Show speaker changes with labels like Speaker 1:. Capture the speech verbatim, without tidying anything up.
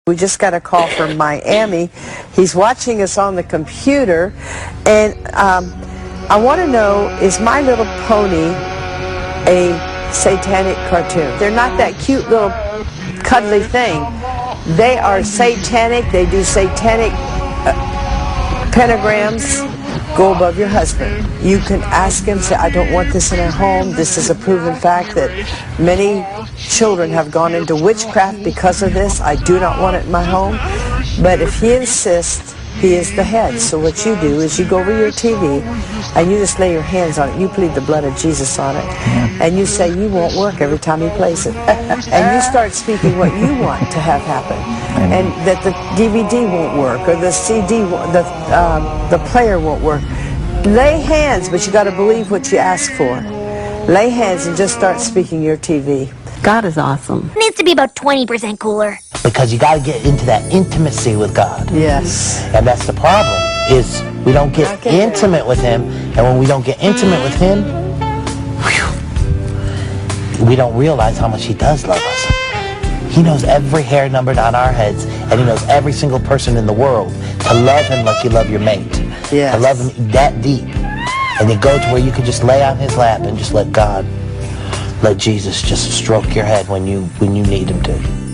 Speaker 1: We just got a call from Miami. He's watching us on the computer, and um, I want to know, is My Little Pony a satanic cartoon? They're not that cute little cuddly thing. They are satanic. They do satanic uh, pentagrams. Go above your husband. You can ask him, say, I don't want this in our home. This is a proven fact that many children have gone into witchcraft because of this. I do not want it in my home. But if he insists, he is the head. So what you do is you go over your T V and you just lay your hands on it. You plead the blood of Jesus on it. And you say you won't work every time he plays it. And you start speaking what you want to have happen. And that the D V D won't work, or the C D, the, um, the player won't work. Lay hands, but you got to believe what you ask for. Lay hands and just start speaking your T V.
Speaker 2: God is awesome.
Speaker 3: Needs to be about twenty percent cooler.
Speaker 4: Because you got to get into that intimacy with God.
Speaker 1: Yes.
Speaker 4: And that's the problem, is we don't get
Speaker 1: get
Speaker 4: intimate
Speaker 1: there.
Speaker 4: with Him. And when we don't get intimate with Him, whew, we don't realize how much He does love us. He knows every hair numbered on our heads, and He knows every single person in the world. To love Him like you love your mate.
Speaker 1: Yes.
Speaker 4: To love Him that deep. And you go to where you can just lay on His lap and just let God, let Jesus just stroke your head when you when you need Him to.